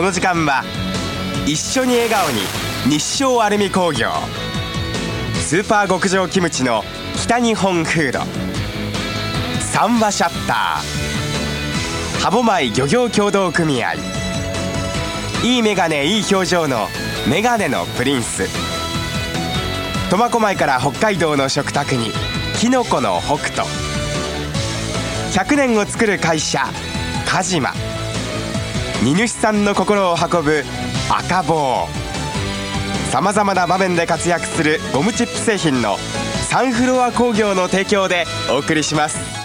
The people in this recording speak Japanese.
の時間は一緒に笑顔に日清アルミ工業、スーパー極上キムチの北日本フード、三和シャッター、歯舞漁業協同組合、いいメガネいい表情のメガネのプリンス、苫小牧から北海道の食卓にきのこの北斗、100年を作る会社カジマ、荷主さんの心を運ぶ赤棒、さまざまな場面で活躍するゴムチップ製品のサンフロア工業の提供でお送りします。